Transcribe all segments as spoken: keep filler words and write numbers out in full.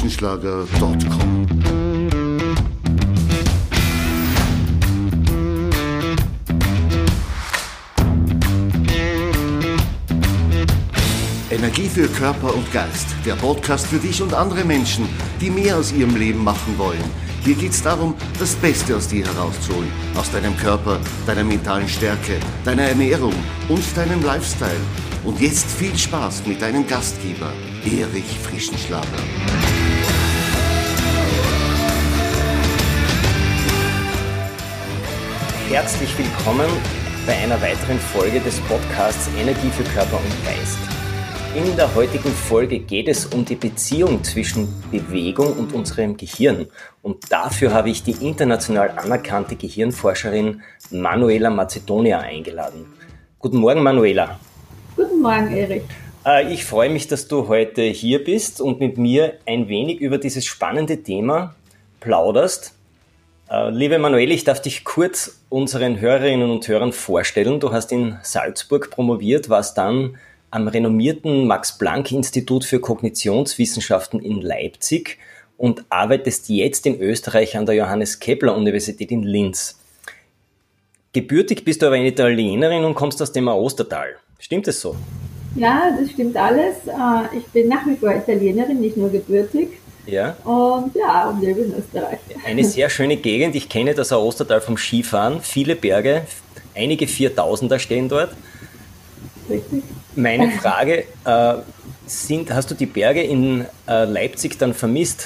frischenschlager punkt com. Energie für Körper und Geist. Der Podcast für dich und andere Menschen, die mehr aus ihrem Leben machen wollen. Hier geht es darum, das Beste aus dir herauszuholen. Aus deinem Körper, deiner mentalen Stärke, deiner Ernährung und deinem Lifestyle. Und jetzt viel Spaß mit deinem Gastgeber, Erich Frischenschlager. Herzlich willkommen bei einer weiteren Folge des Podcasts Energie für Körper und Geist. In der heutigen Folge geht es um die Beziehung zwischen Bewegung und unserem Gehirn. Und dafür habe ich die international anerkannte Gehirnforscherin Manuela Macedonia eingeladen. Guten Morgen, Manuela. Guten Morgen, Erich. Ich freue mich, dass du heute hier bist und mit mir ein wenig über dieses spannende Thema plauderst. Liebe Manuela, ich darf dich kurz unseren Hörerinnen und Hörern vorstellen. Du hast in Salzburg promoviert, warst dann am renommierten Max-Planck-Institut für Kognitionswissenschaften in Leipzig und arbeitest jetzt in Österreich an der Johannes-Kepler-Universität in Linz. Gebürtig bist du aber eine Italienerin und kommst aus dem Aostatal. Stimmt es so? Ja, das stimmt alles. Ich bin nach wie vor Italienerin, nicht nur gebürtig. Ja. Und ja, und lebe in Österreich. Eine sehr schöne Gegend. Ich kenne das Aostatal vom Skifahren. Viele Berge, einige Viertausender stehen dort. Richtig. Meine Frage, äh, sind, hast du die Berge in äh, Leipzig dann vermisst?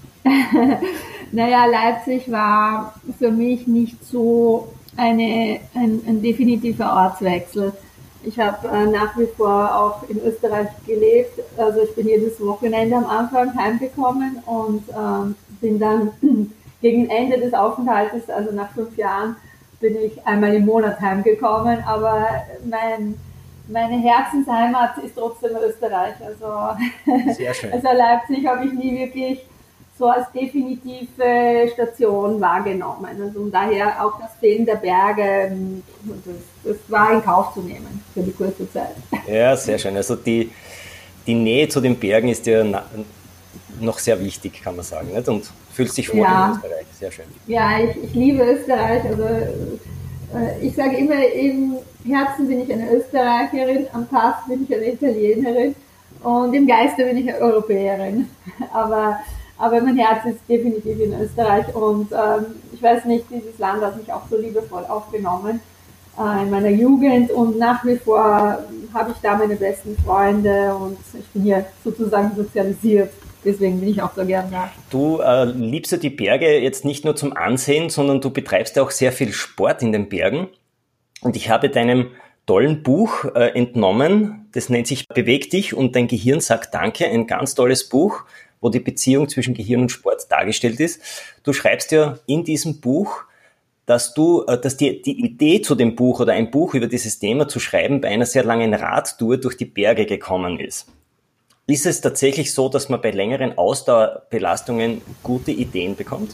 Naja, Leipzig war für mich nicht so eine, ein, ein definitiver Ortswechsel. Ich habe äh, nach wie vor auch in Österreich gelebt. Also ich bin jedes Wochenende am Anfang heimgekommen und ähm, bin dann gegen Ende des Aufenthaltes, also nach fünf Jahren, bin ich einmal im Monat heimgekommen. Aber mein Meine Herzensheimat ist trotzdem Österreich. Also, Sehr schön. Also Leipzig habe ich nie wirklich so als definitive Station wahrgenommen. Also und daher auch das Fehlen der Berge, das, das war in Kauf zu nehmen für die kurze Zeit. Ja, sehr schön. Also die, die Nähe zu den Bergen ist ja na, noch sehr wichtig, kann man sagen. Nicht? Und fühlst dich wohl ja. in Österreich. Sehr schön. Ja, ich, ich liebe Österreich. Also ich sage immer, im Herzen bin ich eine Österreicherin, am Pass bin ich eine Italienerin und im Geiste bin ich eine Europäerin. Aber, aber mein Herz ist definitiv in Österreich und ähm, ich weiß nicht, dieses Land hat mich auch so liebevoll aufgenommen äh, in meiner Jugend und nach wie vor habe ich da meine besten Freunde und ich bin hier sozusagen sozialisiert. Deswegen bin ich auch so gern da. Du äh, liebst ja die Berge jetzt nicht nur zum Ansehen, sondern du betreibst ja auch sehr viel Sport in den Bergen. Und ich habe deinem tollen Buch äh, entnommen, das nennt sich Beweg dich und dein Gehirn sagt Danke, ein ganz tolles Buch, wo die Beziehung zwischen Gehirn und Sport dargestellt ist. Du schreibst ja in diesem Buch, dass du, äh, dass die, die Idee zu dem Buch oder ein Buch über dieses Thema zu schreiben bei einer sehr langen Radtour durch die Berge gekommen ist. Ist es tatsächlich so, dass man bei längeren Ausdauerbelastungen gute Ideen bekommt?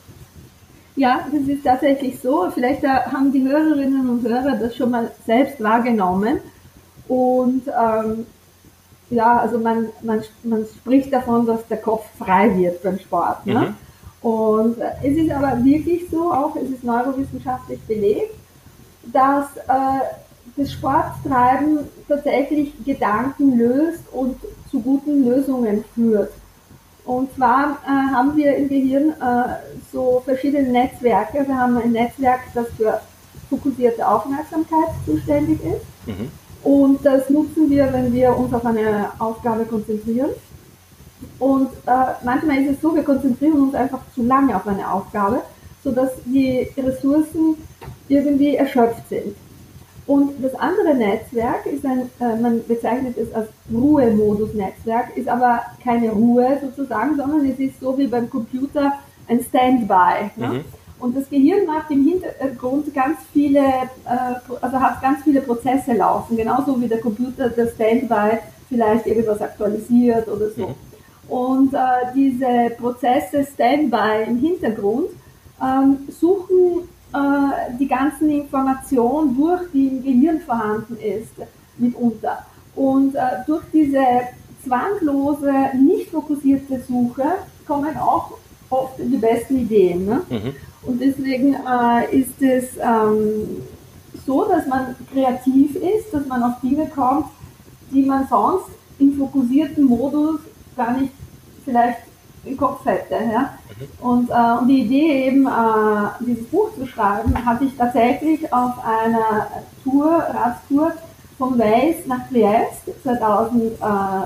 Ja, das ist tatsächlich so. Vielleicht haben die Hörerinnen und Hörer das schon mal selbst wahrgenommen. Und ähm, ja, also man, man, man spricht davon, dass der Kopf frei wird beim Sport. Ne? Mhm. Und es ist aber wirklich so, auch es ist neurowissenschaftlich belegt, dass äh, das Sporttreiben tatsächlich Gedanken löst und zu guten Lösungen führt. Und zwar äh, haben wir im Gehirn äh, so verschiedene Netzwerke. Wir haben ein Netzwerk, das für fokussierte Aufmerksamkeit zuständig ist. Mhm. Und das nutzen wir, wenn wir uns auf eine Aufgabe konzentrieren. Und äh, manchmal ist es so, wir konzentrieren uns einfach zu lange auf eine Aufgabe, sodass die Ressourcen irgendwie erschöpft sind. Und das andere Netzwerk ist ein, äh, man bezeichnet es als Ruhemodus-Netzwerk, ist aber keine Ruhe sozusagen, sondern es ist so wie beim Computer ein Standby. Ne? Mhm. Und das Gehirn macht im Hintergrund ganz viele, äh, also hat ganz viele Prozesse laufen, genauso wie der Computer der Standby vielleicht irgendwas aktualisiert oder so. Mhm. Und äh, diese Prozesse Standby im Hintergrund ähm, suchen die ganzen Informationen durch, die im Gehirn vorhanden ist, mitunter. Und äh, durch diese zwanglose, nicht fokussierte Suche kommen auch oft die besten Ideen. Ne? Mhm. Und deswegen äh, ist es ähm, so, dass man kreativ ist, dass man auf Dinge kommt, die man sonst im fokussierten Modus gar nicht vielleicht im Kopf hätte. Ja? Mhm. Und, äh, und die Idee eben, äh, dieses Buch zu schreiben, hatte ich tatsächlich auf einer Tour, Radtour von Wales nach Trieste zweitausendsiebzehn.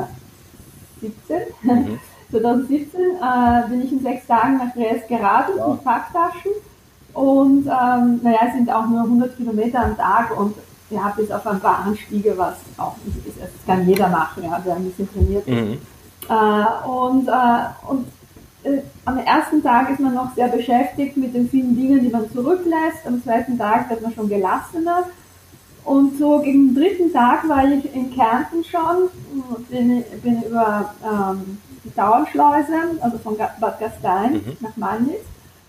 Mhm. zweitausendsiebzehn äh, bin ich in sechs Tagen nach Trieste geradelt, wow, mit Packtaschen. Und ähm, naja, es sind auch nur hundert Kilometer am Tag und ja, bis auf ein paar Anstiege, was auch nicht ist. Das kann jeder machen, ja, der ein bisschen trainiert ist. Mhm. Äh, und äh, und äh, am ersten Tag ist man noch sehr beschäftigt mit den vielen Dingen, die man zurücklässt. Am zweiten Tag wird man schon gelassener. Und so gegen den dritten Tag war ich in Kärnten schon, bin, bin über ähm, die Tauernschleuse, also von Bad Gastein mhm. nach Malnitz.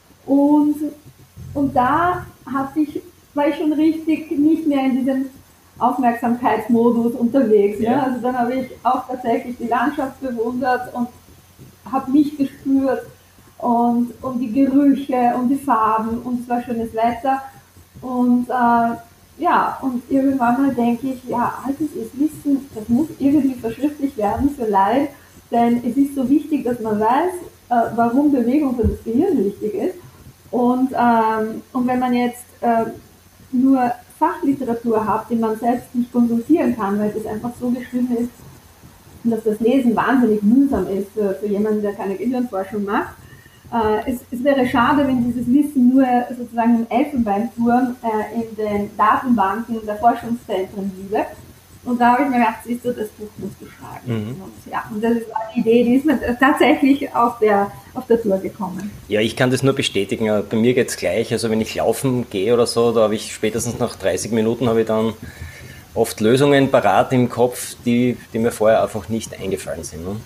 Und, und da hatte ich, war ich schon richtig nicht mehr in diesem Aufmerksamkeitsmodus unterwegs. Ja. Ja? Also dann habe ich auch tatsächlich die Landschaft bewundert und habe mich gespürt und, und die Gerüche und die Farben und es war schönes Wetter. Und äh, ja, und irgendwann mal denke ich, ja, altes Wissen, das muss irgendwie verschriftlicht werden für Laien, denn es ist so wichtig, dass man weiß, äh, warum Bewegung für das Gehirn wichtig ist. Und, ähm, und wenn man jetzt äh, nur Fachliteratur hat, die man selbst nicht konsultieren kann, weil es einfach so geschrieben ist, dass das Lesen wahnsinnig mühsam ist für, für jemanden, der keine Gehirnforschung macht. Äh, es, es wäre schade, wenn dieses Wissen nur sozusagen im Elfenbeinturm äh, in den Datenbanken der Forschungszentren bliebe. Und da habe ich mir gedacht, siehst du, das Buch musst du schreiben. Mhm. Und, ja, und das ist eine Idee, die ist mir tatsächlich auf der, auf der Tour gekommen. Ja, ich kann das nur bestätigen. Bei mir geht es gleich. Also wenn ich laufen gehe oder so, da habe ich spätestens nach dreißig Minuten habe ich dann oft Lösungen parat im Kopf, die, die mir vorher einfach nicht eingefallen sind. Ne? Und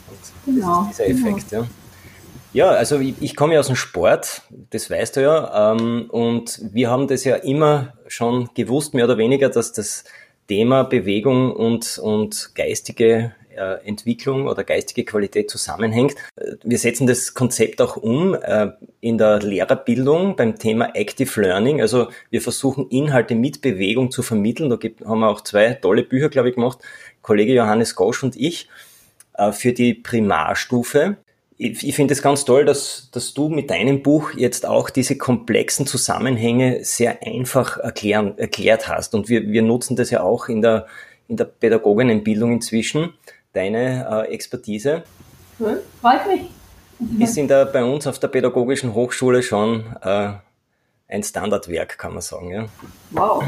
genau, das ist dieser Effekt, genau. Ja. Ja, also ich, ich komme ja aus dem Sport, das weißt du ja, ähm, und wir haben das ja immer schon gewusst, mehr oder weniger, dass das Thema Bewegung und, und geistige äh, Entwicklung oder geistige Qualität zusammenhängt. Wir setzen das Konzept auch um äh, in der Lehrerbildung beim Thema Active Learning. Also wir versuchen Inhalte mit Bewegung zu vermitteln. Da gibt, haben wir auch zwei tolle Bücher, glaube ich, gemacht, Kollege Johannes Gosch und ich, äh, für die Primarstufe. Ich, ich finde es ganz toll, dass, dass du mit deinem Buch jetzt auch diese komplexen Zusammenhänge sehr einfach erklären, erklärt hast. Und wir, wir nutzen das ja auch in der, in der Pädagoginnenbildung inzwischen, deine äh, Expertise. Cool, freut mich. Ist in der, bei uns auf der Pädagogischen Hochschule schon äh, ein Standardwerk, kann man sagen. Ja. Wow.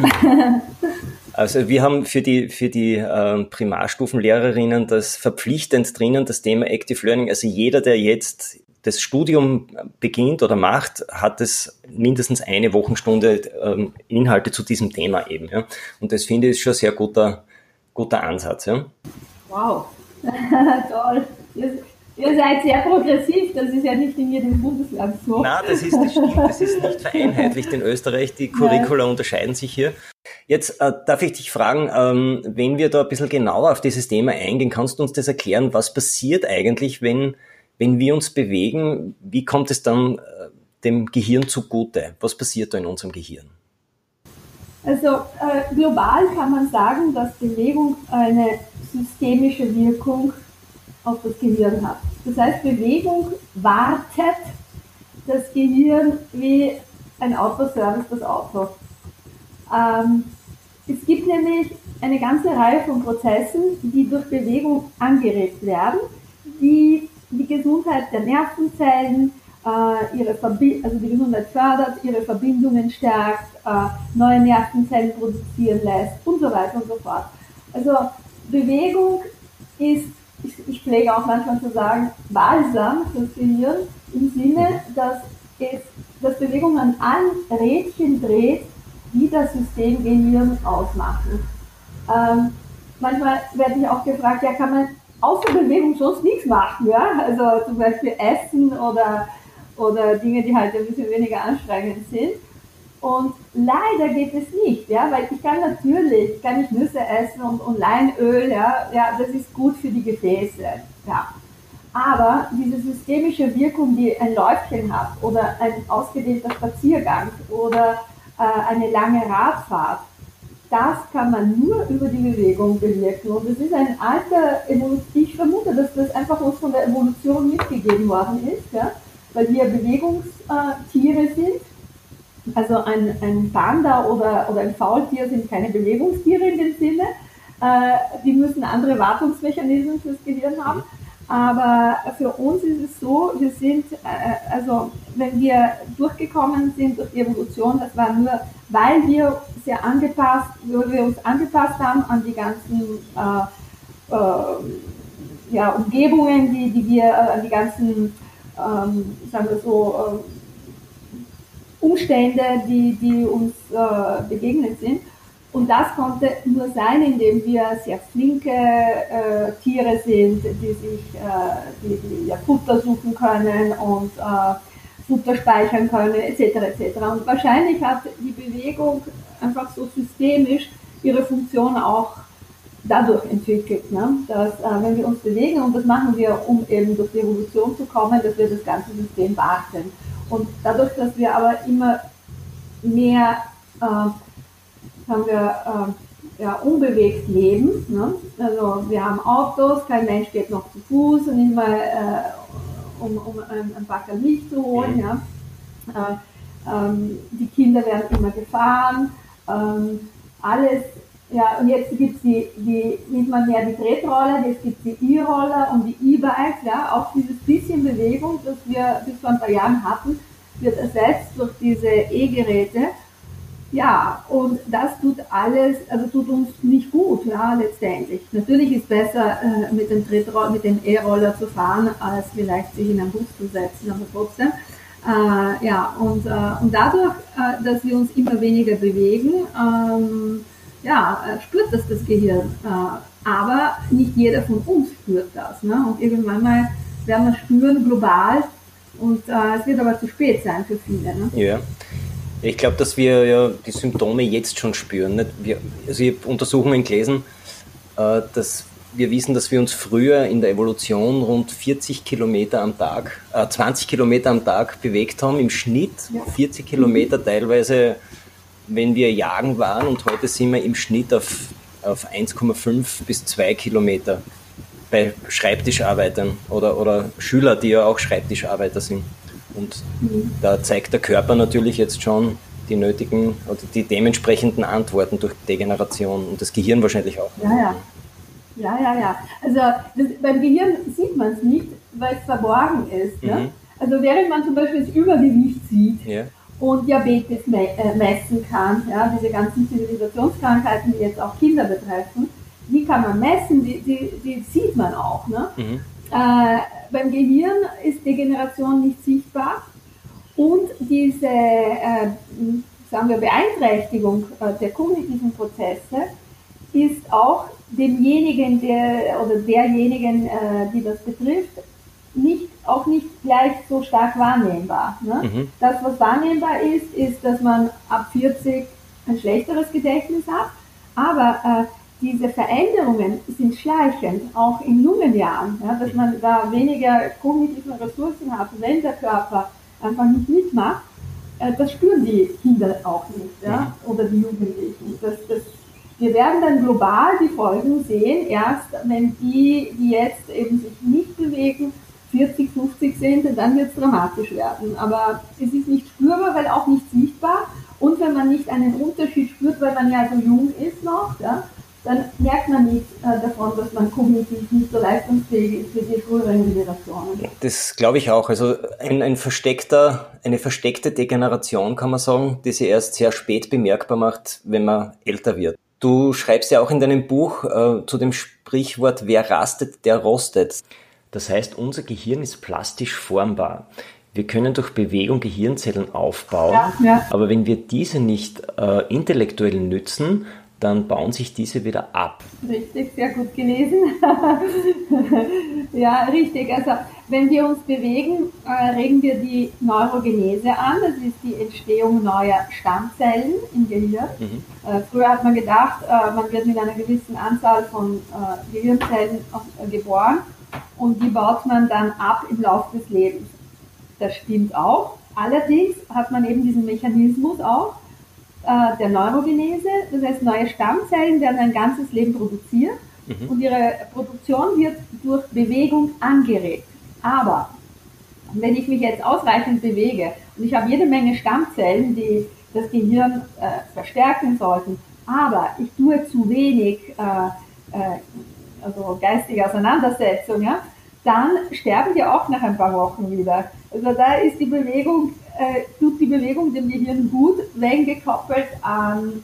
Also wir haben für die, für die äh, Primarstufenlehrerinnen das verpflichtend drinnen, das Thema Active Learning. Also jeder, der jetzt das Studium beginnt oder macht, hat es mindestens eine Wochenstunde ähm, Inhalte zu diesem Thema eben. Ja. Und das finde ich ist schon ein sehr guter, guter Ansatz. Ja. Wow, toll. Ihr, ihr seid sehr progressiv, das ist ja nicht in jedem Bundesland so. Nein, das ist, das stimmt, das ist nicht vereinheitlicht in Österreich. Die Curricula ja. unterscheiden sich hier. Jetzt äh, darf ich dich fragen, ähm, wenn wir da ein bisschen genauer auf dieses Thema eingehen, kannst du uns das erklären, was passiert eigentlich, wenn, wenn wir uns bewegen? Wie kommt es dann äh, dem Gehirn zugute? Was passiert da in unserem Gehirn? Also äh, global kann man sagen, dass Bewegung eine systemische Wirkung auf das Gehirn hat. Das heißt, Bewegung wartet das Gehirn wie ein Autoservice das Auto. Ähm, es gibt nämlich eine ganze Reihe von Prozessen, die durch Bewegung angeregt werden, die die Gesundheit der Nervenzellen, äh, ihre Verbi- also die Gesundheit fördert, ihre Verbindungen stärkt, äh, neue Nervenzellen produzieren lässt und so weiter und so fort. Also Bewegung ist, ich, ich pflege auch manchmal zu sagen, Balsam fürs Gehirn im Sinne, dass, es, dass Bewegung an allen Rädchen dreht, die das System Gehirn ausmachen. Ähm, manchmal werde ich auch gefragt, ja, kann man außer Bewegung sonst nichts machen, ja? Also zum Beispiel Essen oder, oder Dinge, die halt ein bisschen weniger anstrengend sind. Und leider geht es nicht, ja, weil ich kann natürlich, kann ich Nüsse essen und, und Leinöl, ja, ja, das ist gut für die Gefäße, ja. Aber diese systemische Wirkung, die ein Läufchen hat oder ein ausgedehnter Spaziergang oder äh, eine lange Radfahrt, das kann man nur über die Bewegung bewirken. Und es ist ein alter Evolution, ich vermute, dass das einfach uns von der Evolution mitgegeben worden ist, ja, weil wir Bewegungstiere sind. Also ein, ein Panda oder, oder ein Faultier sind keine Bewegungstiere in dem Sinne. Äh, die müssen andere Wartungsmechanismen fürs Gehirn haben. Aber für uns ist es so, wir sind, äh, also wenn wir durchgekommen sind durch die Evolution, das war nur, weil wir sehr angepasst, weil wir uns angepasst haben an die ganzen äh, äh, ja, Umgebungen, die, die wir, äh, an die ganzen, ähm, sagen wir so, äh, Umstände, die, die uns äh, begegnet sind. Und das konnte nur sein, indem wir sehr flinke äh, Tiere sind, die sich äh, die, die ja Futter suchen können und äh, Futter speichern können, et cetera et cetera. Und wahrscheinlich hat die Bewegung einfach so systemisch ihre Funktion auch dadurch entwickelt, ne? Dass äh, wenn wir uns bewegen, und das machen wir, um eben durch die Evolution zu kommen, dass wir das ganze System beachten. Und dadurch, dass wir aber immer mehr äh, haben wir äh, ja, unbewegt leben. Ne? Also wir haben Autos, kein Mensch geht noch zu Fuß und nicht mal äh, um, um ein, ein Backel Milch zu holen. Ja? Äh, ähm, die Kinder werden immer gefahren. Ähm, alles, ja, und jetzt gibt es die, die, nicht mal mehr die Tretroller, jetzt gibt es die E-Roller und die E-Bikes. Ja? Auch dieses bisschen Bewegung, das wir bis vor ein paar Jahren hatten, wird ersetzt durch diese E-Geräte. Ja, und das tut alles, also tut uns nicht gut, ja, letztendlich. Natürlich ist es besser, äh, mit dem Tretro- mit dem E-Roller zu fahren, als vielleicht sich in einen Bus zu setzen, aber trotzdem. Äh, ja, und, äh, und dadurch, äh, dass wir uns immer weniger bewegen, ähm, ja, spürt das das Gehirn. Äh, aber nicht jeder von uns spürt das, ne? Und irgendwann mal werden wir spüren, global, und äh, es wird aber zu spät sein für viele, ne? Ja. Ich glaube, dass wir ja die Symptome jetzt schon spüren. Nicht? Wir, also ich habe Untersuchungen gelesen, äh, dass wir wissen, dass wir uns früher in der Evolution rund vierzig Kilometer am Tag, äh, zwanzig Kilometer am Tag bewegt haben, im Schnitt ja. vierzig Kilometer teilweise, wenn wir jagen waren, und heute sind wir im Schnitt auf, auf eins Komma fünf bis zwei Kilometer bei Schreibtischarbeitern oder, oder Schüler, die ja auch Schreibtischarbeiter sind. Und mhm. da zeigt der Körper natürlich jetzt schon die nötigen oder die dementsprechenden Antworten durch Degeneration und das Gehirn wahrscheinlich auch. Ja, ja. Ja, ja, ja. Also das, beim Gehirn sieht man es nicht, weil es verborgen ist. Mhm. Ne? Also während man zum Beispiel das Übergewicht sieht ja. und Diabetes me- äh, messen kann, ja, diese ganzen Zivilisationskrankheiten, die jetzt auch Kinder betreffen, die kann man messen, die, die, die sieht man auch. Ne? Mhm. Äh, beim Gehirn ist Degeneration nicht sichtbar, und diese äh, sagen wir, Beeinträchtigung äh, der kognitiven Prozesse ist auch demjenigen, der oder derjenigen, äh, die das betrifft, nicht, auch nicht gleich so stark wahrnehmbar. Ne? Mhm. Das, was wahrnehmbar ist, ist, dass man ab vierzig ein schlechteres Gedächtnis hat, aber äh, diese Veränderungen sind schleichend, auch in jungen Jahren, ja, dass man da weniger kognitive Ressourcen hat, wenn der Körper einfach nicht mitmacht, äh, das spüren die Kinder auch nicht, ja, oder die Jugendlichen. Das, das, wir werden dann global die Folgen sehen, erst wenn die, die jetzt eben sich nicht bewegen, vierzig, fünfzig sind, dann wird es dramatisch werden. Aber es ist nicht spürbar, weil auch nicht sichtbar, und wenn man nicht einen Unterschied spürt, weil man ja so jung ist noch, ja, dann merkt man nicht äh, davon, dass man kognitiv nicht so leistungsfähig ist wie die früheren Generationen. Das glaube ich auch. Also ein, ein versteckter, eine versteckte Degeneration, kann man sagen, die sich erst sehr spät bemerkbar macht, wenn man älter wird. Du schreibst ja auch in deinem Buch äh, zu dem Sprichwort, wer rastet, der rostet. Das heißt, unser Gehirn ist plastisch formbar. Wir können durch Bewegung Gehirnzellen aufbauen, ja, ja. aber wenn wir diese nicht äh, intellektuell nützen, dann bauen sich diese wieder ab. Richtig, sehr gut gelesen. Ja, richtig. Also wenn wir uns bewegen, äh, regen wir die Neurogenese an. Das ist die Entstehung neuer Stammzellen im Gehirn. Mhm. Äh, früher hat man gedacht, äh, man wird mit einer gewissen Anzahl von äh, Gehirnzellen äh, geboren und die baut man dann ab im Laufe des Lebens. Das stimmt auch. Allerdings hat man eben diesen Mechanismus auch äh, der Neurogenese. Das heißt, neue Stammzellen werden ein ganzes Leben produziert. Mhm. Und ihre Produktion wird durch Bewegung angeregt. Aber wenn ich mich jetzt ausreichend bewege und ich habe jede Menge Stammzellen, die das Gehirn äh, verstärken sollten, aber ich tue zu wenig äh, äh, also geistige Auseinandersetzung, ja, dann sterben die auch nach ein paar Wochen wieder. Also da ist die Bewegung, äh, tut die Bewegung dem Gehirn gut, wenn gekoppelt an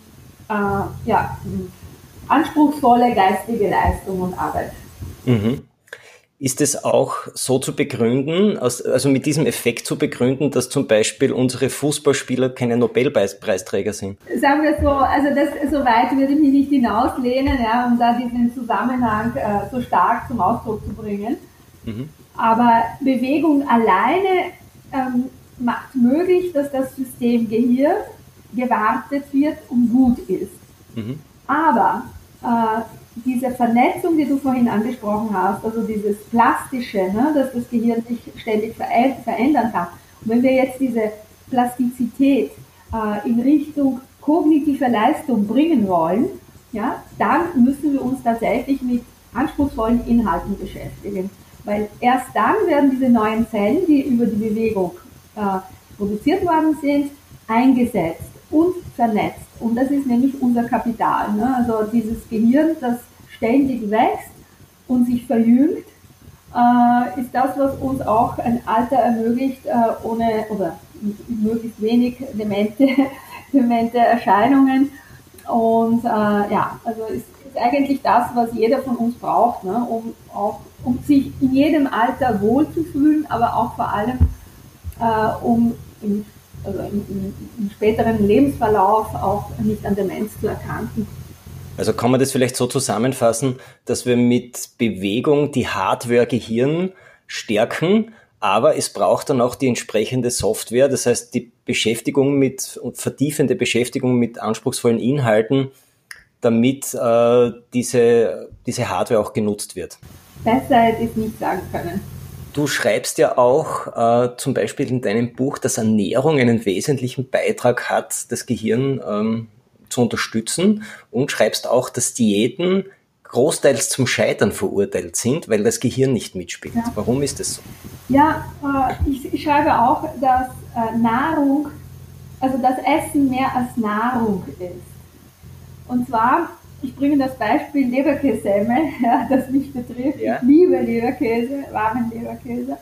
äh, ja, anspruchsvolle geistige Leistung und Arbeit. Mhm. Ist es auch so zu begründen, also mit diesem Effekt zu begründen, dass zum Beispiel unsere Fußballspieler keine Nobelpreisträger sind? Sagen wir so, also das, so weit würde ich mich nicht hinauslehnen, ja, um da diesen Zusammenhang äh, so stark zum Ausdruck zu bringen. Mhm. Aber Bewegung alleine ähm, macht möglich, dass das System Gehirn gewartet wird und gut ist. Mhm. Aber äh, diese Vernetzung, die du vorhin angesprochen hast, also dieses Plastische, ne, dass das Gehirn sich ständig verändern kann. Und wenn wir jetzt diese Plastizität äh, in Richtung kognitive Leistung bringen wollen, ja, dann müssen wir uns tatsächlich mit anspruchsvollen Inhalten beschäftigen. Weil erst dann werden diese neuen Zellen, die über die Bewegung äh, produziert worden sind, eingesetzt und vernetzt. Und das ist nämlich unser Kapital. Ne? Also dieses Gehirn, das ständig wächst und sich verjüngt, äh, ist das, was uns auch ein Alter ermöglicht, äh, ohne oder möglichst wenig demente, demente Erscheinungen. Und äh, ja, also ist, ist eigentlich das, was jeder von uns braucht, ne? um, auch, um sich in jedem Alter wohlzufühlen, aber auch vor allem äh, um im also im, im, im späteren Lebensverlauf auch nicht an Demenz zu erkranken. Also kann man das vielleicht so zusammenfassen, dass wir mit Bewegung die Hardware Gehirn stärken, aber es braucht dann auch die entsprechende Software, das heißt die Beschäftigung mit, vertiefende Beschäftigung mit anspruchsvollen Inhalten, damit äh, diese, diese Hardware auch genutzt wird. Besser hätte ich nicht sagen können. Du schreibst ja auch äh, zum Beispiel in deinem Buch, dass Ernährung einen wesentlichen Beitrag hat, das Gehirn ähm, zu unterstützen, und schreibst auch, dass Diäten großteils zum Scheitern verurteilt sind, weil das Gehirn nicht mitspielt. Ja. Warum ist das so? Ja, äh, ich, ich schreibe auch, dass äh, Nahrung, also das Essen mehr als Nahrung ist. Und zwar, ich bringe das Beispiel Leberkässemmel, ja, das mich betrifft. Ja. Ich liebe Leberkäse, warmen Leberkäse.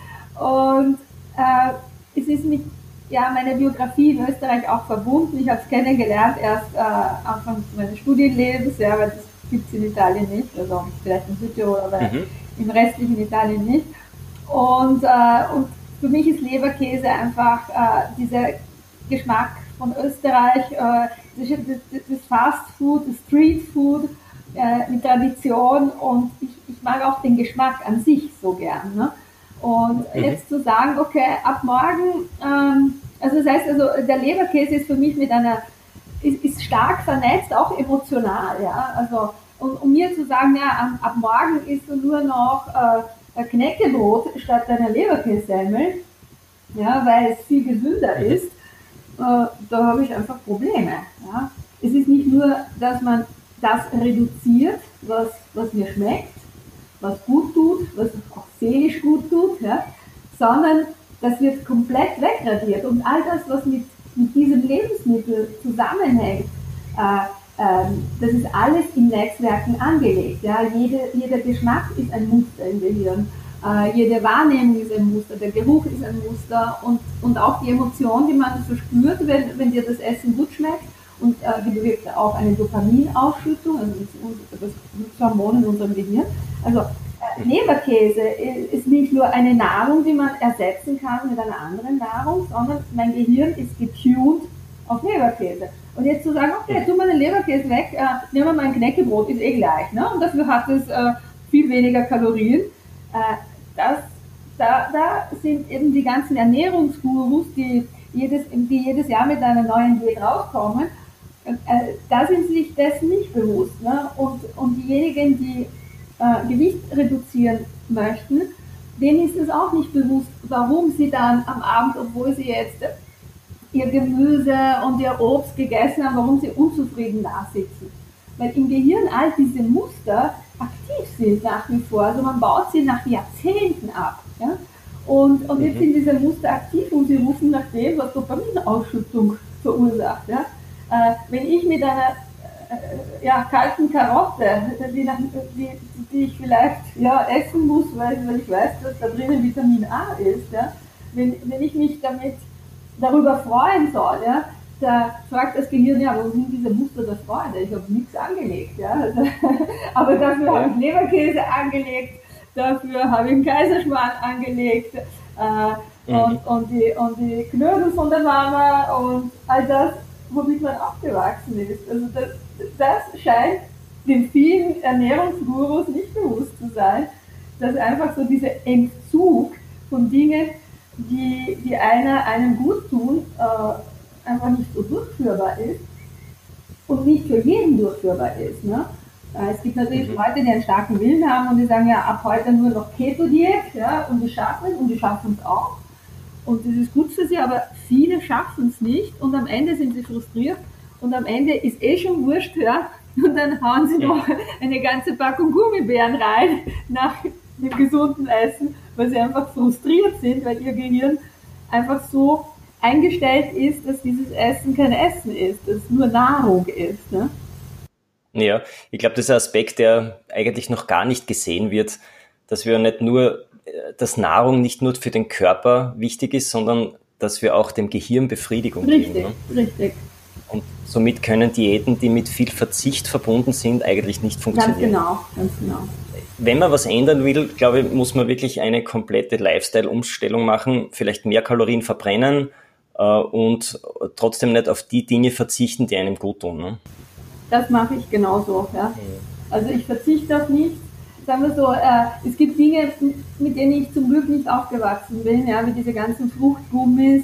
Und äh, es ist mit ja, meiner Biografie in Österreich auch verbunden. Ich habe es kennengelernt erst äh, Anfang meines Studienlebens, ja, weil das gibt es in Italien nicht, also vielleicht in Südtirol, aber mhm. im restlichen Italien nicht. Und, äh, und für mich ist Leberkäse einfach äh, dieser Geschmack von Österreich, äh, das, das Fast Food, das Street Food, äh, mit Tradition, und ich, ich mag auch den Geschmack an sich so gern. Ne? Und mhm. jetzt zu sagen, okay, ab morgen, ähm, also das heißt, also der Leberkäse ist für mich mit einer, ist, ist stark vernetzt, auch emotional, ja, also, und um mir zu sagen, ja, ab morgen isst du nur noch äh, Knäckebrot statt deiner Leberkässemmel, ja, weil es viel gesünder mhm. ist, äh, da habe ich einfach Probleme, ja. Es ist nicht nur, dass man das reduziert, was, was mir schmeckt, was gut tut, was auch seelisch gut tut, ja, sondern das wird komplett wegradiert, und all das, was mit, mit diesem Lebensmittel zusammenhängt, äh, äh, das ist alles in Netzwerken angelegt. Ja. Jede, jeder Geschmack ist ein Muster im Gehirn, äh, jede Wahrnehmung ist ein Muster, der Geruch ist ein Muster, und, und auch die Emotion, die man verspürt, wenn, wenn dir das Essen gut schmeckt, und äh, die bewirkt auch eine Dopaminausschüttung, also das, das Hormon in unserem Gehirn. Also äh, Leberkäse ist nicht nur eine Nahrung, die man ersetzen kann mit einer anderen Nahrung, sondern mein Gehirn ist getuned auf Leberkäse. Und jetzt zu sagen, okay, tun wir den Leberkäse weg, äh, nehmen wir mal ein Knäckebrot, ist eh gleich, ne? Und dafür hat es äh, viel weniger Kalorien. Äh, das, da, da sind eben die ganzen Ernährungsgurus, die jedes, die jedes Jahr mit einer neuen Diät rauskommen, äh, da sind sie sich dessen nicht bewusst. Ne? Und, und diejenigen, die äh, Gewicht reduzieren möchten, denen ist es auch nicht bewusst, warum sie dann am Abend, obwohl sie jetzt ihr Gemüse und ihr Obst gegessen haben, warum sie unzufrieden da sitzen. Weil im Gehirn all diese Muster aktiv sind nach wie vor. Also man baut sie nach Jahrzehnten ab. Ja? Und, und jetzt sind diese Muster aktiv und sie rufen nach dem, was Dopaminausschüttung verursacht. Ja? Äh, wenn ich mit einer äh, ja, kalten Karotte, die, die, die ich vielleicht ja, essen muss, weil, weil ich weiß, dass da drinnen Vitamin A ist, ja? wenn, wenn ich mich damit darüber freuen soll, ja, da fragt das Gehirn, ja, wo sind diese Muster der Freude? Ich habe nichts angelegt, ja. Also, aber dafür habe ich Leberkäse angelegt, dafür habe ich einen Kaiserschmarrn angelegt äh, mhm. und, und, die, und die Knödel von der Mama und all das, womit man aufgewachsen ist. Also das, das scheint den vielen Ernährungsgurus nicht bewusst zu sein, dass einfach so dieser Entzug von Dingen, die, die einer einem gut tun, äh, einfach nicht so durchführbar ist und nicht für jeden durchführbar ist. Ne? Äh, es gibt natürlich mhm. Leute, die einen starken Willen haben und die sagen, ja, ab heute nur noch Keto-Diät, ja, und die schaffen es und die schaffen es auch. Und das ist gut für sie, aber viele schaffen es nicht und am Ende sind sie frustriert und am Ende ist eh schon wurscht, ja, und dann hauen sie noch eine ganze Packung Gummibären rein nach dem gesunden Essen, weil sie einfach frustriert sind, weil ihr Gehirn einfach so eingestellt ist, dass dieses Essen kein Essen ist, dass es nur Nahrung ist. Ne? Ja, ich glaube, das ist ein Aspekt, der eigentlich noch gar nicht gesehen wird, dass wir nicht nur, dass Nahrung nicht nur für den Körper wichtig ist, sondern dass wir auch dem Gehirn Befriedigung richtig, geben. Ne? Richtig. Und somit können Diäten, die mit viel Verzicht verbunden sind, eigentlich nicht funktionieren. Ganz genau, ganz genau. Wenn man was ändern will, glaube ich, muss man wirklich eine komplette Lifestyle-Umstellung machen, vielleicht mehr Kalorien verbrennen äh, und trotzdem nicht auf die Dinge verzichten, die einem gut tun. Ne? Das mache ich genauso. Ja. Also ich verzichte auf nichts. Sagen wir so, äh, es gibt Dinge, mit denen ich zum Glück nicht aufgewachsen bin, ja, wie diese ganzen Fruchtgummis.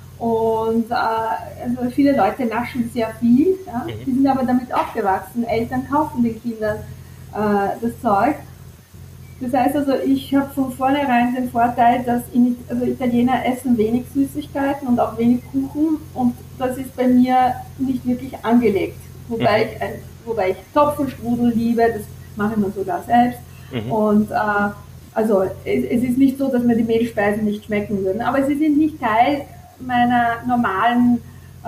Und äh, also viele Leute naschen sehr viel, ja. Die sind aber damit aufgewachsen. Eltern kaufen den Kindern äh, das Zeug. Das heißt also, ich habe von vornherein den Vorteil, dass in, also Italiener essen wenig Süßigkeiten und auch wenig Kuchen und das ist bei mir nicht wirklich angelegt. Wobei, mhm. ich, ein, wobei ich Topfenstrudel liebe, das mache ich mir sogar selbst. Mhm. Und äh, also es, es ist nicht so, dass mir die Mehlspeisen nicht schmecken würden, aber sie sind nicht Teil meiner normalen, äh,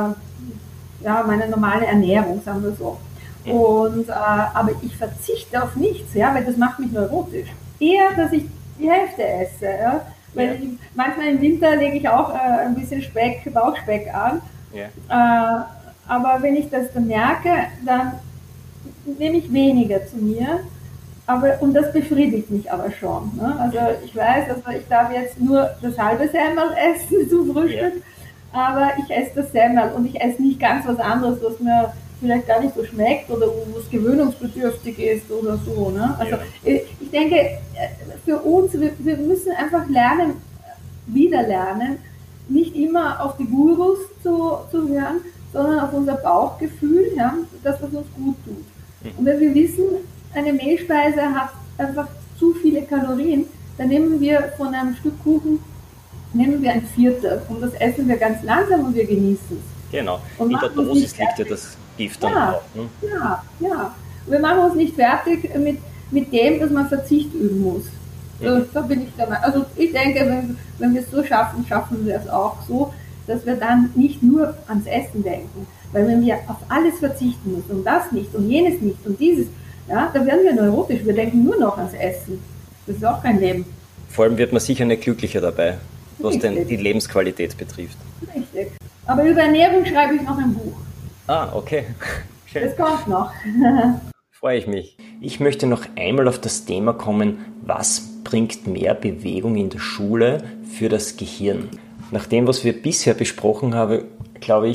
ja, meiner normalen Ernährung, sagen wir so. Und, äh, aber ich verzichte auf nichts, ja, weil das macht mich neurotisch. Eher, dass ich die Hälfte esse, ja, weil ja. Ich, manchmal im Winter lege ich auch äh, ein bisschen Speck, Bauchspeck an. Ja. Äh, aber wenn ich das dann merke, dann nehme ich weniger zu mir. Aber, und das befriedigt mich aber schon. Ne? Also ich weiß, also ich darf jetzt nur das halbe Semmel essen zum Frühstück, ja. aber ich esse das Semmel und ich esse nicht ganz was anderes, was mir vielleicht gar nicht so schmeckt oder wo es gewöhnungsbedürftig ist oder so. Ne? Also ja. ich denke, für uns, wir, wir müssen einfach lernen, wieder lernen, nicht immer auf die Gurus zu, zu hören, sondern auf unser Bauchgefühl, ja? Das, was uns gut tut. Mhm. Und wenn wir wissen, eine Mehlspeise hat einfach zu viele Kalorien, dann nehmen wir von einem Stück Kuchen, nehmen wir ein Viertel und das essen wir ganz langsam und wir genießen es. Genau, und in der Dosis liegt ja das Gift dann ja, auch. Ne? Ja, ja. Wir machen uns nicht fertig mit, mit dem, dass man Verzicht üben muss. Mhm. Also, da bin ich der Meinung. Also ich denke, wenn, wenn wir es so schaffen, schaffen wir es auch so, dass wir dann nicht nur ans Essen denken. Weil wenn wir auf alles verzichten müssen und das nicht und jenes nicht und dieses, ja, dann werden wir neurotisch. Wir denken nur noch ans Essen. Das ist auch kein Leben. Vor allem wird man sicher nicht glücklicher dabei, was Richtig. denn die Lebensqualität betrifft. Richtig. Aber über Ernährung schreibe ich noch ein Buch. Ah, okay. Schön. Das kommt noch. Freue ich mich. Ich möchte noch einmal auf das Thema kommen, was bringt mehr Bewegung in der Schule für das Gehirn? Nach dem, was wir bisher besprochen haben, glaube ich,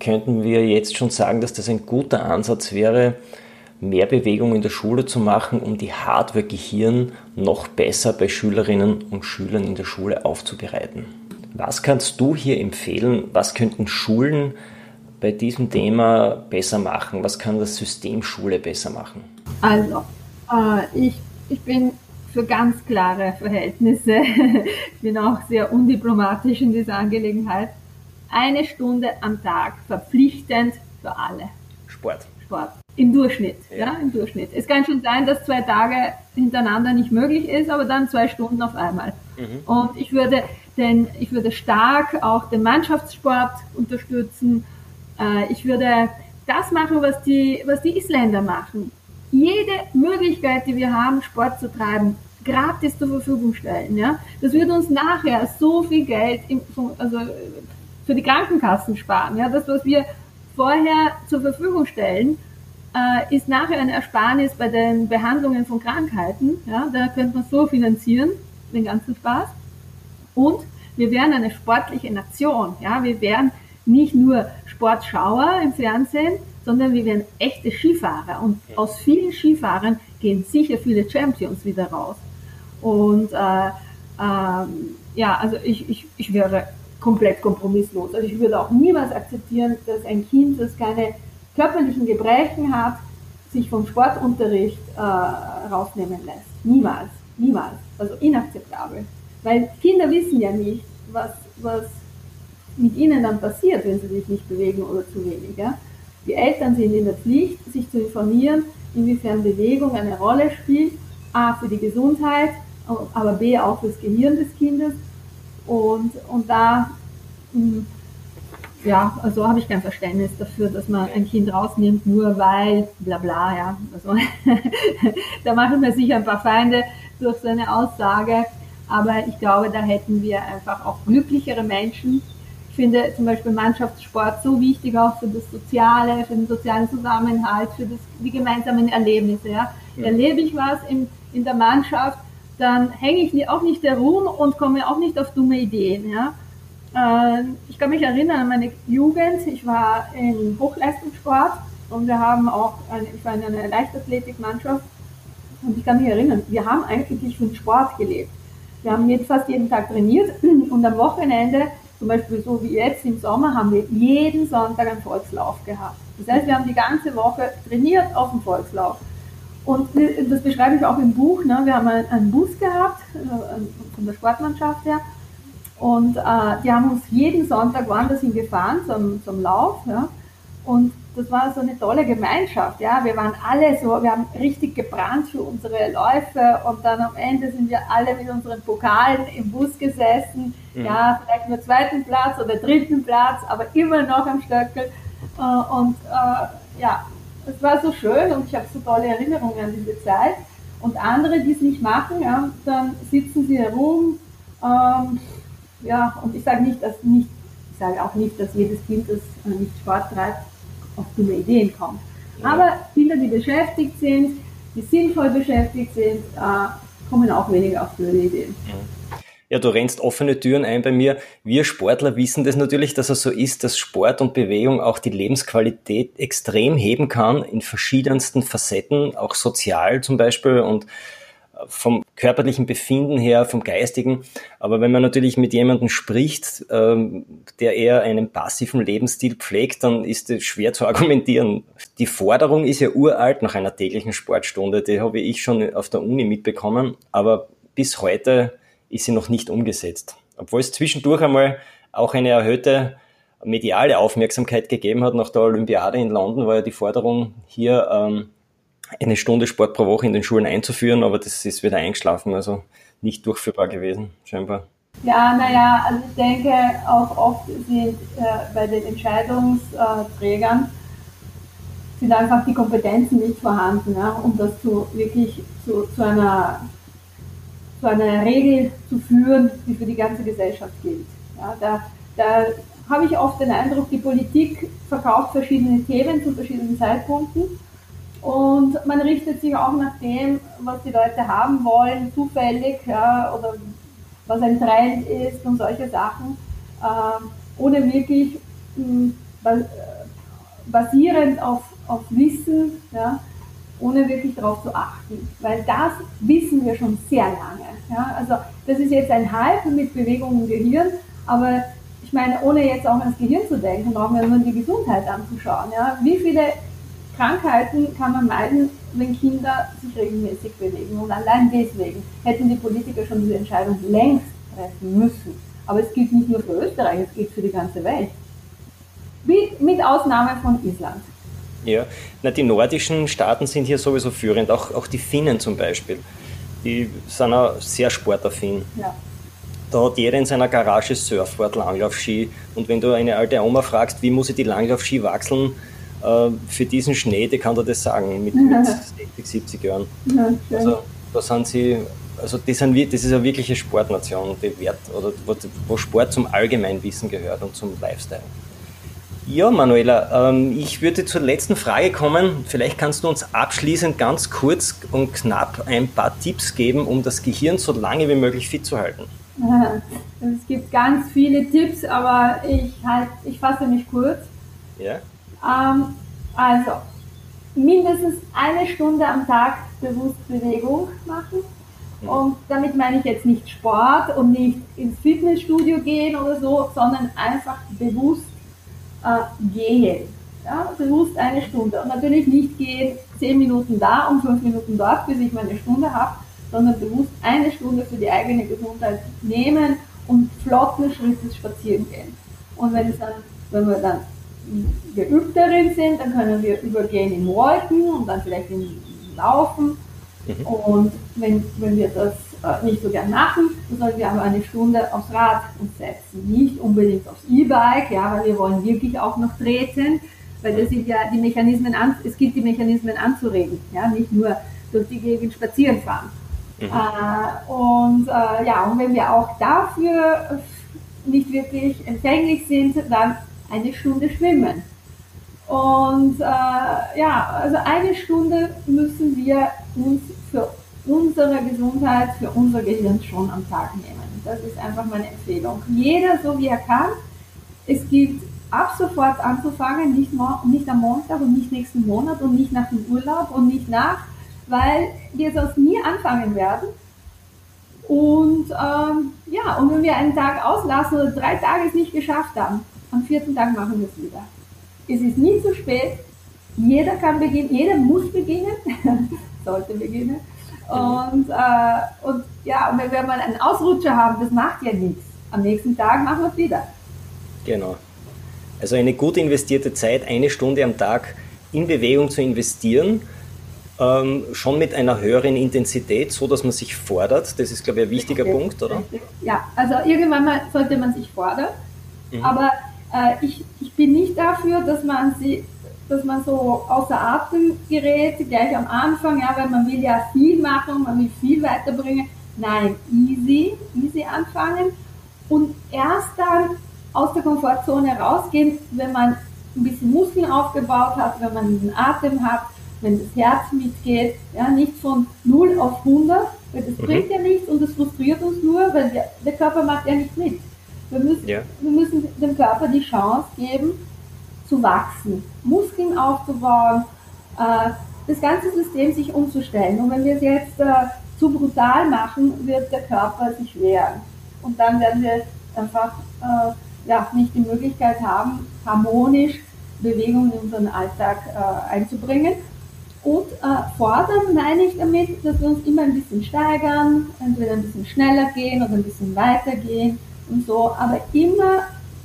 könnten wir jetzt schon sagen, dass das ein guter Ansatz wäre, mehr Bewegung in der Schule zu machen, um die Hardware Gehirn noch besser bei Schülerinnen und Schülern in der Schule aufzubereiten. Was kannst du hier empfehlen? Was könnten Schulen bei diesem Thema besser machen? Was kann das System Schule besser machen? Also, äh, ich, ich bin für ganz klare Verhältnisse. Ich bin auch sehr undiplomatisch in dieser Angelegenheit. Eine Stunde am Tag verpflichtend für alle. Sport. Sport. Im Durchschnitt. Ja. Ja, im Durchschnitt. Es kann schon sein, dass zwei Tage hintereinander nicht möglich ist, aber dann zwei Stunden auf einmal. Mhm. Und ich würde, den, ich würde stark auch den Mannschaftssport unterstützen. Ich würde das machen, was die, was die Isländer machen. Jede Möglichkeit, die wir haben, Sport zu treiben, gratis zur Verfügung stellen. Ja? Das würde uns nachher so viel Geld im, also für die Krankenkassen sparen. Ja? Das, was wir vorher zur Verfügung stellen, äh, ist nachher eine Ersparnis bei den Behandlungen von Krankheiten. Ja? Da könnte man so finanzieren, den ganzen Spaß. Und wir wären eine sportliche Nation. Ja? Wir wären nicht nur Sportschauer im Fernsehen, sondern wir wären echte Skifahrer. Und aus vielen Skifahrern gehen sicher viele Champions wieder raus. Und äh, äh, ja, also ich, ich, ich wäre komplett kompromisslos. Also ich würde auch niemals akzeptieren, dass ein Kind, das keine körperlichen Gebrechen hat, sich vom Sportunterricht äh, rausnehmen lässt. Niemals, niemals. Also inakzeptabel. Weil Kinder wissen ja nicht, was, was mit ihnen dann passiert, wenn sie sich nicht bewegen oder zu wenig. Ja? Die Eltern sind in der Pflicht, sich zu informieren, inwiefern Bewegung eine Rolle spielt, a. für die Gesundheit, aber b. auch für das Gehirn des Kindes. Und, und da, mh, ja, also habe ich kein Verständnis dafür, dass man ein Kind rausnimmt, nur weil, bla bla, ja. Also, da machen wir sicher ein paar Feinde durch so eine Aussage, aber ich glaube, da hätten wir einfach auch glücklichere Menschen. Ich finde zum Beispiel Mannschaftssport so wichtig auch für das Soziale, für den sozialen Zusammenhalt, für das, die gemeinsamen Erlebnisse. Ja. Ja. Erlebe ich was in, in der Mannschaft, dann hänge ich auch nicht herum und komme auch nicht auf dumme Ideen. Ja. Äh, ich kann mich erinnern an meine Jugend, ich war im Hochleistungssport und wir haben auch, eine, ich war in einer Leichtathletikmannschaft und ich kann mich erinnern, wir haben eigentlich für den Sport gelebt. Wir haben jetzt fast jeden Tag trainiert und am Wochenende, zum Beispiel so wie jetzt im Sommer, haben wir jeden Sonntag einen Volkslauf gehabt. Das heißt, wir haben die ganze Woche trainiert auf dem Volkslauf. Und das beschreibe ich auch im Buch. Ne? Wir haben einen Bus gehabt, von der Sportmannschaft her. Und äh, die haben uns jeden Sonntag woanders hingefahren zum, zum Lauf. Ja? Und das war so eine tolle Gemeinschaft. Ja? Wir waren alle so, wir haben richtig gebrannt für unsere Läufe. Und dann am Ende sind wir alle mit unseren Pokalen im Bus gesessen. Mhm. Ja, vielleicht nur zweiten Platz oder dritten Platz, aber immer noch am Stöckel. Äh, und äh, ja, es war so schön und ich habe so tolle Erinnerungen an diese Zeit. Und andere, die es nicht machen, ja, dann sitzen sie herum. Ähm, ja, und ich sage nicht, dass nicht, ich sage auch nicht, dass jedes Kind, das nicht Sport treibt, auf dumme Ideen kommt. Ja. Aber Kinder, die beschäftigt sind, die sinnvoll beschäftigt sind, äh, kommen auch weniger auf blöde Ideen. Ja. Ja, du rennst offene Türen ein bei mir. Wir Sportler wissen das natürlich, dass es so ist, dass Sport und Bewegung auch die Lebensqualität extrem heben kann in verschiedensten Facetten, auch sozial zum Beispiel und vom körperlichen Befinden her, vom geistigen. Aber wenn man natürlich mit jemandem spricht, ähm, der eher einen passiven Lebensstil pflegt, dann ist es schwer zu argumentieren. Die Forderung ist ja uralt nach einer täglichen Sportstunde. Die habe ich schon auf der Uni mitbekommen, aber bis heute ist sie noch nicht umgesetzt. Obwohl es zwischendurch einmal auch eine erhöhte mediale Aufmerksamkeit gegeben hat. Nach der Olympiade in London war ja die Forderung, hier ähm, eine Stunde Sport pro Woche in den Schulen einzuführen, aber das ist wieder eingeschlafen, also nicht durchführbar gewesen, scheinbar. Ja, naja, also ich denke, auch oft sind äh, bei den Entscheidungsträgern sind einfach die Kompetenzen nicht vorhanden, ja, um das zu wirklich zu, zu einer zu einer Regel zu führen, die für die ganze Gesellschaft gilt. Ja, da, da habe ich oft den Eindruck, die Politik verkauft verschiedene Themen zu verschiedenen Zeitpunkten und man richtet sich auch nach dem, was die Leute haben wollen, zufällig, ja, oder was ein Trend ist und solche Sachen, äh, ohne wirklich mh, basierend auf, auf Wissen, ja, ohne wirklich darauf zu achten. Weil das wissen wir schon sehr lange. Ja. Also das ist jetzt ein Hype mit Bewegung im Gehirn, aber ich meine, ohne jetzt auch ans Gehirn zu denken, brauchen wir nur die Gesundheit anzuschauen. Ja. Wie viele Krankheiten kann man meiden, wenn Kinder sich regelmäßig bewegen? Und allein deswegen hätten die Politiker schon diese Entscheidung längst treffen müssen. Aber es gilt nicht nur für Österreich, es gilt für die ganze Welt. Mit, mit Ausnahme von Island. Ja, na, die nordischen Staaten sind hier sowieso führend, auch, auch die Finnen zum Beispiel. Die sind auch sehr sportaffin. Ja. Da hat jeder in seiner Garage Surfboard, Langlaufski. Und wenn du eine alte Oma fragst, wie muss ich die Langlaufski wachseln äh, für diesen Schnee, die kann dir das sagen, mit, mit sechzig, siebzig Jahren. Ja, also da sind sie, also die sind, das ist eine wirkliche Sportnation, die Wert, oder wo, wo Sport zum Allgemeinwissen gehört und zum Lifestyle. Ja, Manuela, ähm, ich würde zur letzten Frage kommen. Vielleicht kannst du uns abschließend ganz kurz und knapp ein paar Tipps geben, um das Gehirn so lange wie möglich fit zu halten. Es gibt ganz viele Tipps, aber ich, halt, ich fasse mich kurz. Ja? Ähm, also, mindestens eine Stunde am Tag bewusst Bewegung machen. Mhm. Und damit meine ich jetzt nicht Sport und nicht ins Fitnessstudio gehen oder so, sondern einfach bewusst äh, gehen. Ja, bewusst eine Stunde. Und natürlich nicht gehen, zehn Minuten da und fünf Minuten dort, bis ich meine Stunde habe, sondern bewusst eine Stunde für die eigene Gesundheit nehmen und flotten Schrittes spazieren gehen. Und wenn, es dann, wenn wir dann geübt darin sind, dann können wir übergehen in Walken und dann vielleicht in Laufen. Mhm. Und wenn, wenn wir das äh, nicht so gern machen, dann sollten wir aber eine Stunde aufs Rad uns setzen. Nicht unbedingt aufs E-Bike, ja, weil wir wollen wirklich auch noch treten, weil das sind ja die Mechanismen, an, es gilt die Mechanismen anzuregen, ja, nicht nur durch die Gegend spazieren fahren. Mhm. Äh, und äh, ja, und wenn wir auch dafür nicht wirklich empfänglich sind, dann eine Stunde schwimmen. Und äh, ja, also eine Stunde müssen wir uns für unsere Gesundheit, für unser Gehirn schon am Tag nehmen. Das ist einfach meine Empfehlung. Jeder so wie er kann. Es gilt ab sofort anzufangen, nicht, nicht am Montag und nicht nächsten Monat und nicht nach dem Urlaub und nicht nach, weil wir sonst nie anfangen werden. Und ähm, ja, und wenn wir einen Tag auslassen oder drei Tage es nicht geschafft haben, am vierten Tag machen wir es wieder. Es ist nie zu spät. Jeder kann beginnen, jeder muss beginnen, sollte beginnen. Und, äh, und ja, und wenn wir mal einen Ausrutscher haben, das macht ja nichts. Am nächsten Tag machen wir es wieder. Genau. Also eine gut investierte Zeit, eine Stunde am Tag in Bewegung zu investieren, ähm, schon mit einer höheren Intensität, so dass man sich fordert. Das ist, glaube ich, ein wichtiger Richtig. Punkt, oder? Ja, also irgendwann mal sollte man sich fordern, mhm. aber äh, ich, ich bin nicht dafür, dass man sie dass man so außer Atem gerät, gleich am Anfang, ja, weil man will ja viel machen, man will viel weiterbringen. Nein, easy, easy anfangen und erst dann aus der Komfortzone rausgehen, wenn man ein bisschen Muskeln aufgebaut hat, wenn man diesen Atem hat, wenn das Herz mitgeht, ja, nicht von null auf hundert, weil das mhm. bringt ja nichts und das frustriert uns nur, weil der, der Körper macht ja nicht mit. Wir müssen, ja. wir müssen dem Körper die Chance geben, zu wachsen, Muskeln aufzubauen, äh, das ganze System sich umzustellen. Und wenn wir es jetzt äh, zu brutal machen, wird der Körper sich wehren. Und dann werden wir einfach äh, ja, nicht die Möglichkeit haben, harmonisch Bewegung in unseren Alltag äh, einzubringen. Und äh, fordern meine ich damit, dass wir uns immer ein bisschen steigern, entweder ein bisschen schneller gehen oder ein bisschen weiter gehen und so, aber immer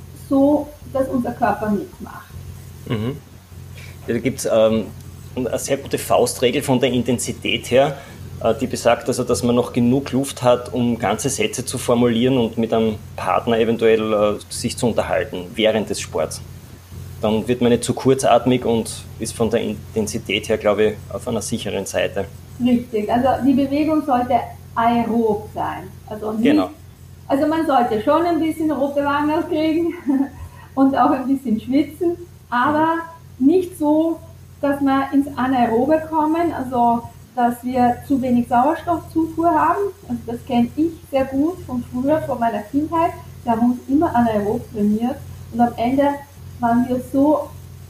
so, dass unser Körper mitmacht. Mhm. Ja, da gibt es ähm, eine sehr gute Faustregel von der Intensität her, äh, die besagt also, dass man noch genug Luft hat, um ganze Sätze zu formulieren und mit einem Partner eventuell äh, sich zu unterhalten während des Sports. Dann wird man nicht zu kurzatmig und ist von der Intensität her, glaube ich, auf einer sicheren Seite. Richtig, also die Bewegung sollte aerob sein. Also, nicht, genau. Also man sollte schon ein bisschen rote Wangen kriegen und auch ein bisschen schwitzen, aber nicht so, dass wir ins Anaerobe kommen, also dass wir zu wenig Sauerstoffzufuhr haben. Also das kenne ich sehr gut von früher, von meiner Kindheit. Wir haben uns immer anaerob trainiert und am Ende waren wir so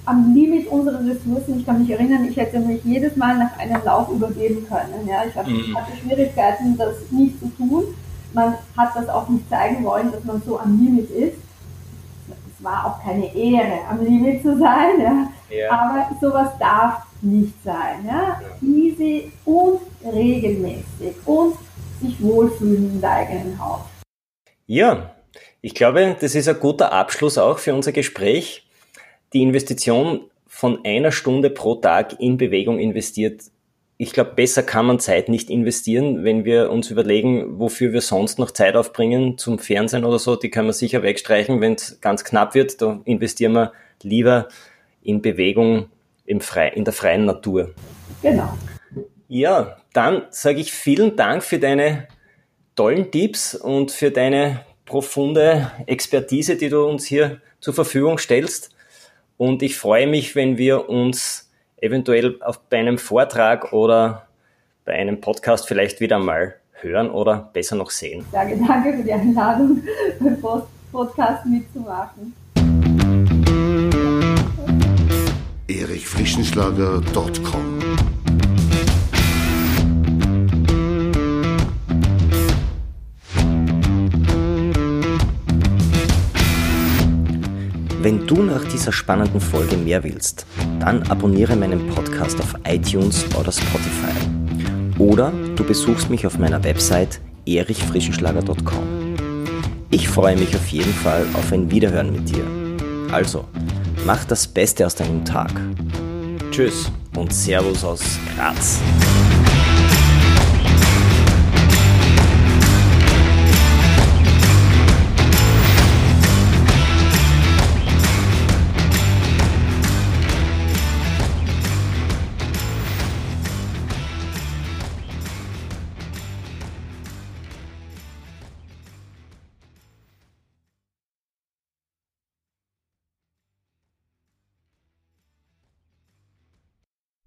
am Limit unserer Ressourcen. Ich kann mich erinnern, ich hätte mich jedes Mal nach einem Lauf übergeben können. Ja, ich hatte Schwierigkeiten, das nicht zu tun. Man hat das auch nicht zeigen wollen, dass man so am Limit ist. Es war auch keine Ehre, am Limit zu sein. Ja. Ja. Aber sowas darf nicht sein. Ja. Easy und regelmäßig und sich wohlfühlen in der eigenen Haut. Ja, ich glaube, das ist ein guter Abschluss auch für unser Gespräch. Die Investition von einer Stunde pro Tag in Bewegung investiert. Ich glaube, besser kann man Zeit nicht investieren, wenn wir uns überlegen, wofür wir sonst noch Zeit aufbringen, zum Fernsehen oder so. Die können wir sicher wegstreichen, wenn es ganz knapp wird. Da investieren wir lieber in Bewegung im Frei, in der freien Natur. Genau. Ja, dann sage ich vielen Dank für deine tollen Tipps und für deine profunde Expertise, die du uns hier zur Verfügung stellst. Und ich freue mich, wenn wir uns eventuell auf, bei einem Vortrag oder bei einem Podcast vielleicht wieder mal hören oder besser noch sehen. Ich sage danke für die Einladung, beim Podcast mitzumachen. erich frischenschlager punkt com Wenn du nach dieser spannenden Folge mehr willst, dann abonniere meinen Podcast auf iTunes oder Spotify. Oder du besuchst mich auf meiner Website erich frischenschlager punkt com. Ich freue mich auf jeden Fall auf ein Wiederhören mit dir. Also, mach das Beste aus deinem Tag. Tschüss und Servus aus Graz.